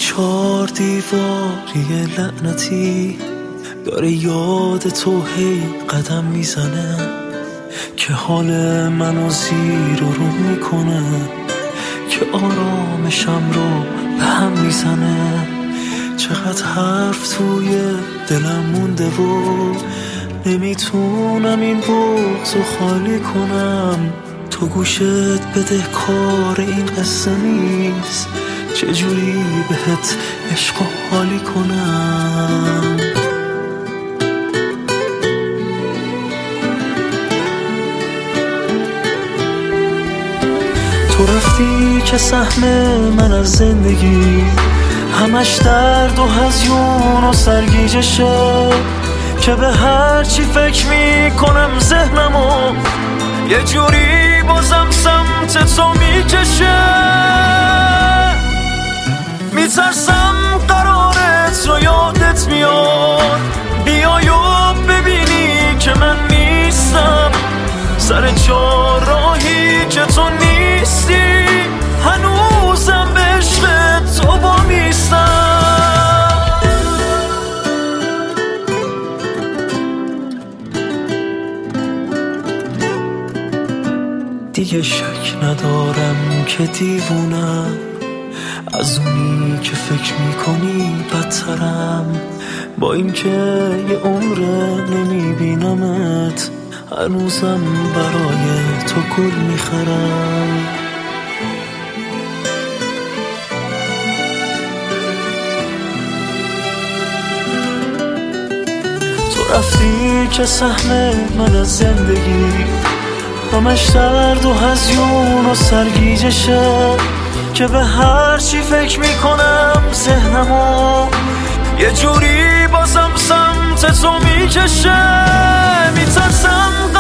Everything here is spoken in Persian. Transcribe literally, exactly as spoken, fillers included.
چار دیواری لعنتی داره یاد تو هی قدم میزنه که حال منو زیر و رو میکنه که آرامشم رو به هم میزنه. چقدر حرف توی دلم مونده و نمیتونم این بغض رو خالی کنم. تو گوشت بده کار این قصه نیست، چجوری بهت عشق و حالی کنم. تو رفتی که سهم من از زندگی همش درد و هزیون و سرگیجشه که به هر چی فکر میکنم ذهنمو یه جوری بازم سمت تو میکشه. میترسم قرارت رو یادت میاد بیای و ببینی که من نیستم سر چهارراهی که تو نیستی هنوزم به عشق تو با میستم. دیگه شک ندارم که دیوونم از اونی که فکر میکنی بدترم. با اینکه یه عمره نمیبینمت هنوزم برای تو گل میخرم. تو رفتی که سهم من از زندگی همش درد و هزیون و سرگیجشه که به هر چی فکر میکنم ذهنمو یه جوری بازم سمت تو میکشه. میترسم